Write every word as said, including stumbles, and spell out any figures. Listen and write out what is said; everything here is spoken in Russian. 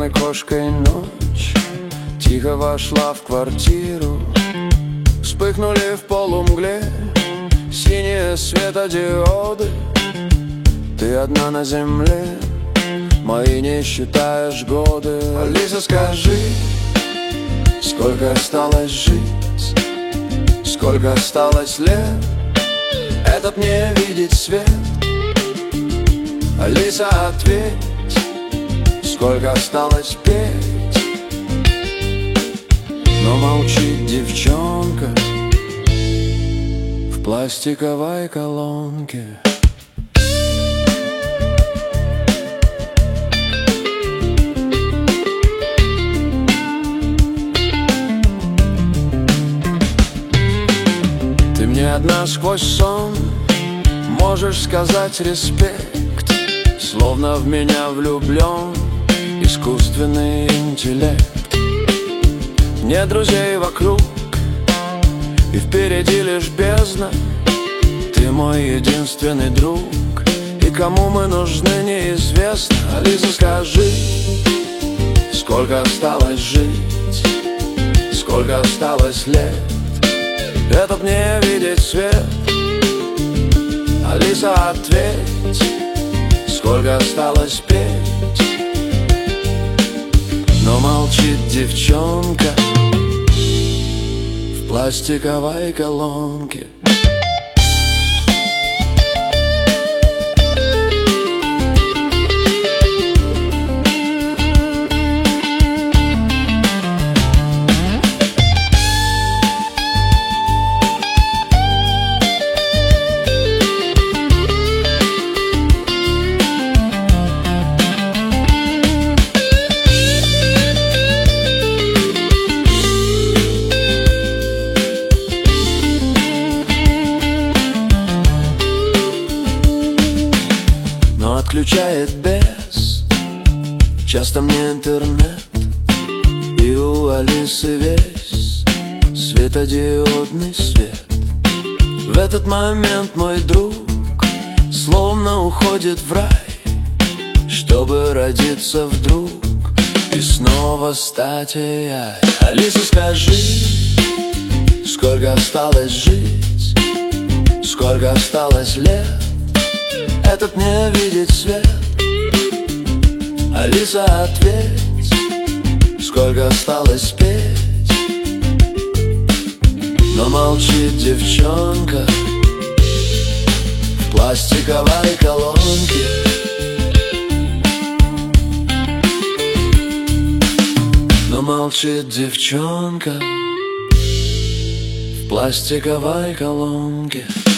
черной кошкой ночь тихо вошла в квартиру. Вспыхнули в полумгле синие светодиоды. Ты одна на земле, мои не считаешь годы. Алиса, скажи, сколько осталось жить, сколько осталось лет, этот мне видеть свет. Алиса, ответь, сколько осталось петь. Но молчит девчонка в пластиковой колонке. Ты мне одна сквозь сон можешь сказать респект, словно в меня влюблен искусственный интеллект. Нет друзей вокруг, и впереди лишь бездна. Ты мой единственный друг, и кому мы нужны, неизвестно. Алиса, скажи, сколько осталось жить, сколько осталось лет, этот мне видеть свет. Алиса, ответь, сколько осталось петь. Но молчит девчонка в пластиковой колонке. Отключает без, часто мне интернет, и у Алисы весь светодиодный свет. В этот момент мой друг словно уходит в рай, чтобы родиться вдруг и снова стать я. Алиса, скажи, сколько осталось жить, сколько осталось лет, этот мне видеть свет. Алиса, ответь, сколько осталось петь. Но молчит девчонка в пластиковой колонке. Но молчит девчонка в пластиковой колонке.